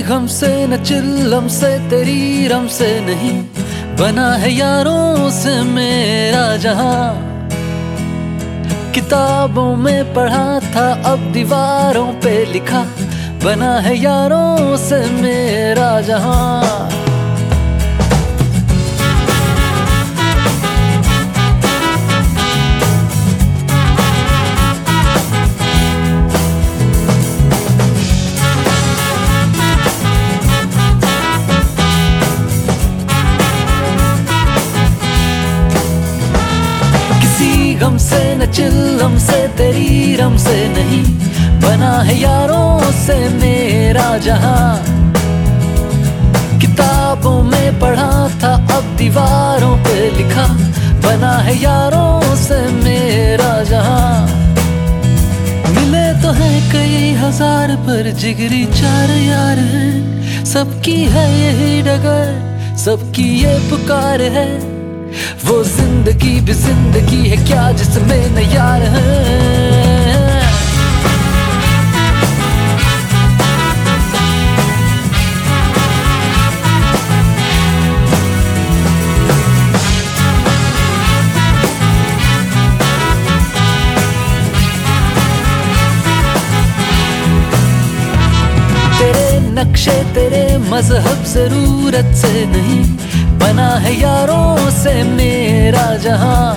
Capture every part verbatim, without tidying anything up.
गम से न चिल्लम से तेरी रम से नहीं, बना है यारों से मेरा जहां। किताबों में पढ़ा था अब दीवारों पे लिखा, बना है यारों से मेरा जहां। गम से न चिल्लम से तेरी रम से नहीं, बना है यारों से मेरा जहां। किताबों में पढ़ा था अब दीवारों पे लिखा, बना है यारों से मेरा जहां। मिले तो है कई हजार पर जिगरी चार यार हैं, सबकी है यही डगर, सबकी ये पुकार है। वो जिंदगी भी जिंदगी है क्या जिसमें न यार है। तेरे नक्शे तेरे मजहब जरूरत से नहीं, बना है यारों से मेरा जहां।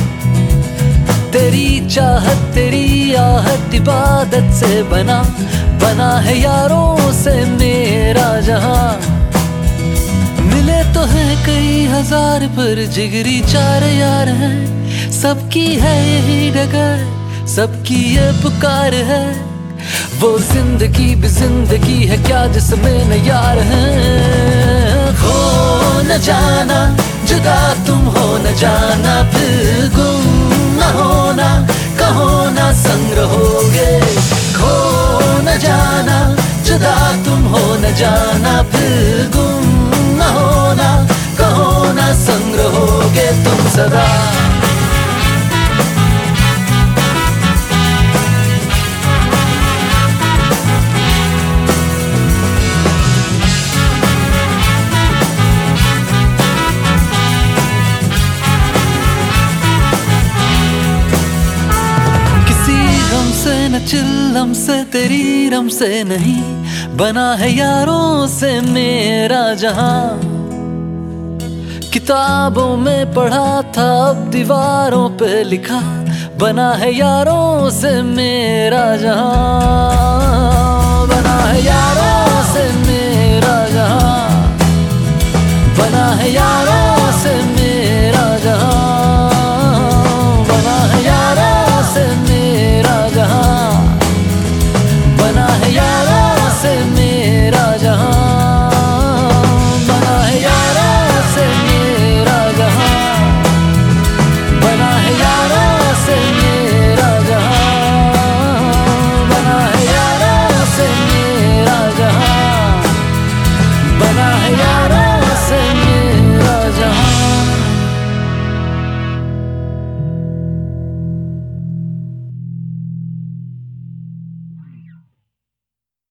तेरी चाहत तेरी आहत इबादत से बना, बना है यारों से मेरा जहां। मिले तो है कई हजार पर जिगरी चार यार हैं, सबकी है यही डगर, सबकी ये पुकार है। वो जिंदगी भी जिंदगी है क्या जिसमें न यार है। खो न जाना जुदा तुम हो न जाना, फिर गुम न होना कहो ना संग रहोगे। खो न जाना जुदा तुम हो न जाना, फिर गुम न होना कहो ना संग रहोगे तुम सदा। न चिल्लम से तेरी रम से नहीं, बना है यारों से मेरा जहां। किताबों में पढ़ा था अब दीवारों पे लिखा, बना है यारों से मेरा जहां। बना है यारों से